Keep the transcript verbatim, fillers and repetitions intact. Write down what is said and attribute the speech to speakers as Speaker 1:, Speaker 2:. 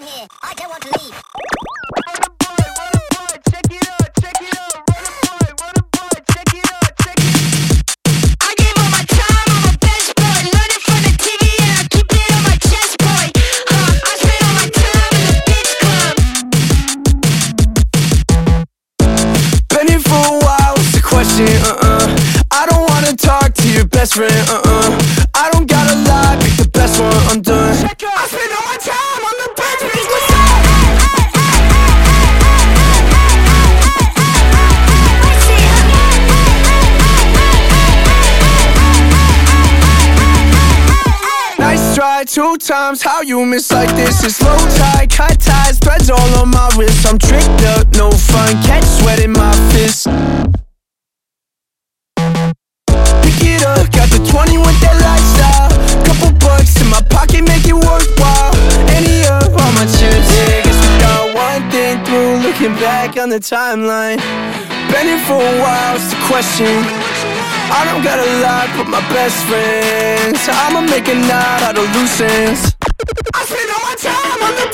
Speaker 1: here. I don't want to leave.
Speaker 2: Run a boy, run a boy, check it out, check it out. Run a boy, run a boy, check it out, check it out.
Speaker 3: I gave all my time, I'm a best boy. Learning from the T V and I keep it on my chest, boy. Huh, I spend all my time in the bitch club.
Speaker 4: Been here for a while, what's the question? Uh-uh. I don't wanna talk to your best friend, uh-uh. I don't gotta lie, pick the best one, I'm done.
Speaker 2: Check out.
Speaker 4: I spend all my time on the bench, bitch, what's up? Nice try, two times, how you miss like this? It's low tide, cut ties, threads all on my wrist. I'm tricked up, no fun, catch sweat in my fist. Pick it up, got the twenty with that lifestyle. Couple bucks in my pocket, make it worthwhile. Any up, all my chips, yeah, guess we got one thing through. Looking back on the timeline, been here for a while, it's the question. I don't gotta lie, but my best friends, I'ma make a night out of loose ends. I spend all my time on the